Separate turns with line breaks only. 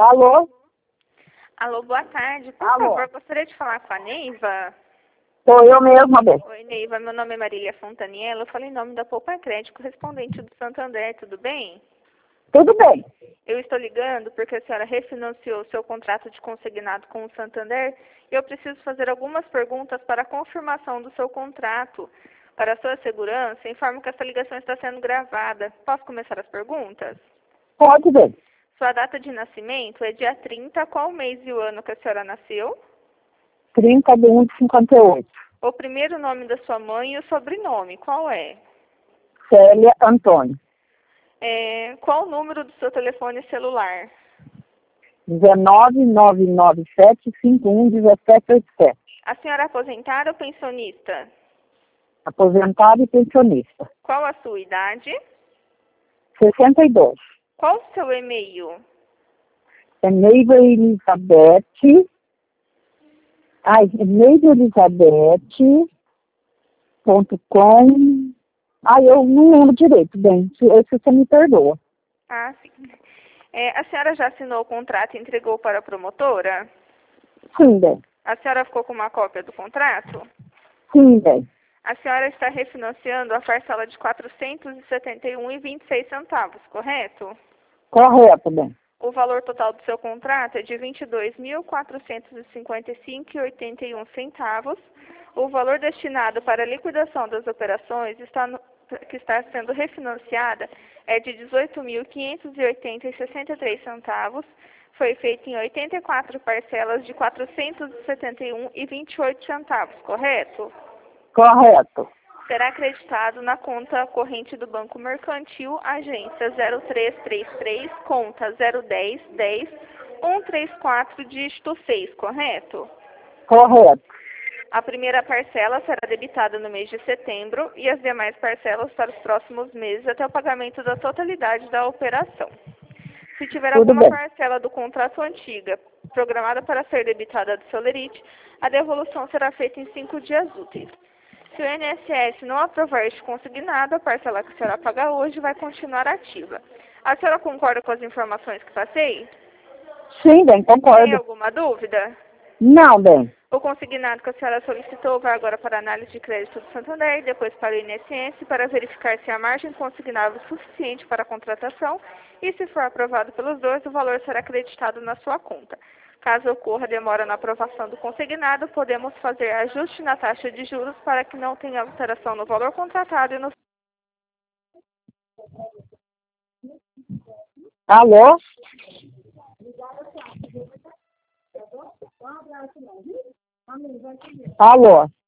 Alô?
Alô, boa tarde. Por
Alô?
favor, gostaria de falar com a Neiva.
Sou eu mesma, bem.
Oi, Neiva. Meu nome é Marília Fontaniello. Eu falo em nome da Poupa Crédito, correspondente do Santander. Tudo bem?
Tudo bem.
Eu estou ligando porque a senhora refinanciou seu contrato de consignado com o Santander e eu preciso fazer algumas perguntas para a confirmação do seu contrato. Para a sua segurança, informo que essa ligação está sendo gravada. Posso começar as perguntas?
Pode bem.
Sua data de nascimento é dia 30. Qual mês e o ano que a senhora nasceu?
30/1/58.
O primeiro nome da sua mãe e o sobrenome, qual é?
Célia Antônio.
Qual o número do seu telefone celular?
19997511787.
A senhora é aposentada ou pensionista?
Aposentado e pensionista.
Qual a sua idade?
62.
Qual o seu e-mail?
Neiva Elizabeth. neivaelizabeth.com. Eu não lembro direito, bem. Se você me perdoa.
Ah, sim. A senhora já assinou o contrato e entregou para a promotora?
Sim, bem.
A senhora ficou com uma cópia do contrato?
Sim, bem.
A senhora está refinanciando a parcela de R$ 471,26, correto?
Correto, bem.
O valor total do seu contrato é de R$ 22.455,81. O valor destinado para a liquidação das operações que está sendo refinanciada é de R$ 18.580,63. Foi feito em 84 parcelas de R$ 471,28, correto?
Correto.
Será acreditado na conta corrente do Banco Mercantil, agência 0333, conta 01010-134, dígito 6, correto?
Correto.
A primeira parcela será debitada no mês de setembro e as demais parcelas para os próximos meses até o pagamento da totalidade da operação. Se tiver
Tudo
alguma
bem.
parcela do contrato antiga programada para ser debitada do Solerite, a devolução será feita em 5 dias úteis. Se o INSS não aprovar este consignado, a parcela que a senhora paga hoje vai continuar ativa. A senhora concorda com as informações que passei?
Sim, bem,
Tem
concordo.
alguma dúvida?
Não, bem.
O consignado que a senhora solicitou vai agora para a análise de crédito do Santander e depois para o INSS para verificar se a margem consignável é suficiente para a contratação e, se for aprovado pelos dois, o valor será acreditado na sua conta. Caso ocorra demora na aprovação do consignado, podemos fazer ajuste na taxa de juros para que não tenha alteração no valor contratado e no...
Alô? Alô?